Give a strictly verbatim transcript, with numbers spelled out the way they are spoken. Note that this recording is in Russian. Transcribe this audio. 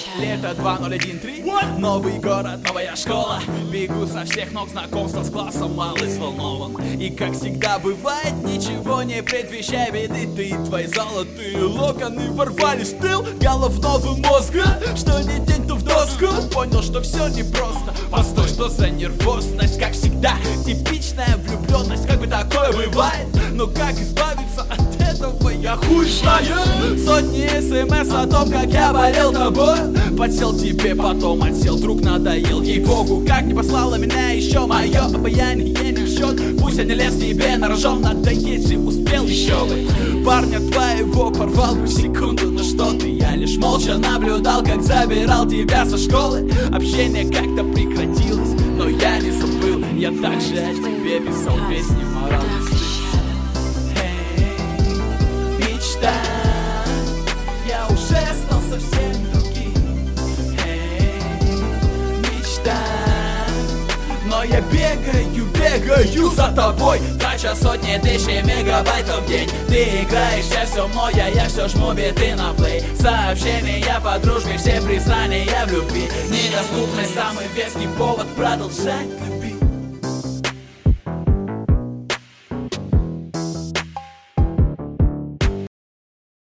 Лето два ноль один три. Новый город, новая школа. Бегу со всех ног, знакомства с классом, малый взволнован. И как всегда бывает, ничего не предвещая беды. Ты и твои золотые локоны ворвались в тыл головного мозга. Что не день, то в доску. Понял, что все непросто. Постой, что за нервозность? Как всегда, типичная влюбленность. Как бы такое бывает, но как избавиться от этого, я хуй знаю. Сотни смс о том, как я болел тобой. Подсел тебе, потом отсел, друг надоел, ей-богу. Как не послала меня еще мое обаяние не в счет. Пусть я не лез тебе на рожон, надоесть же успел еще бы. Парня твоего порвал бы в секунду, но что ты? Я лишь молча наблюдал, как забирал тебя со школы. Общение как-то прекратилось, но я не забыл. Я также о тебе писал песни, морал листы. Мечта, я уже стал совсем другим. Эй, мечта, но я бегаю, бегаю за тобой, трача сотни тысяч мегабайтов в день. Ты играешь, я все мной, а я все жму биты на плей. Сообщения по дружбе, все признания в любви. Недоступность, самый веский повод продолжать любить.